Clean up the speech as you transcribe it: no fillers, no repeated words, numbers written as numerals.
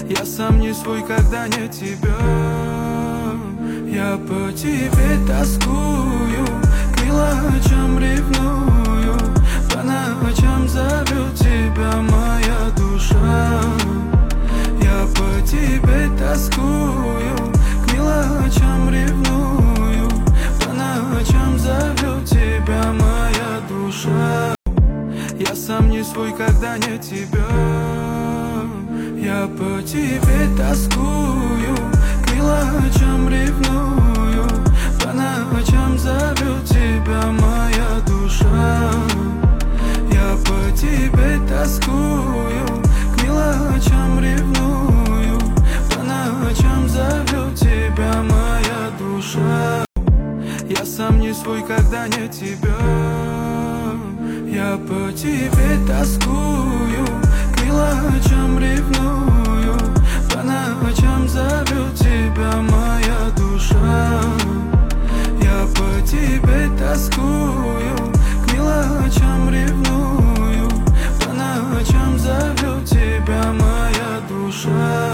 Я сам не свой, когда нет тебя. Я по тебе тоскую, к мелочам ревную, по ночам зовет тебя моя душа. Я по тебе тоскую, к мелочам ревную, по ночам зовет тебя моя душа. Я сам не свой, когда нет тебя. Я по тебе тоскую, к мелочам ревную, по ночам зовет тебя моя душа. Я по тебе тоскую, к мелочам ревную, по ночам зовет тебя моя душа. Я сам не свой, когда нет тебя. Я по тебе тоскую, к мелочам ревную, по ночам зовет тебя моя душа. Я по тебе тоскую, к мелочам ревную.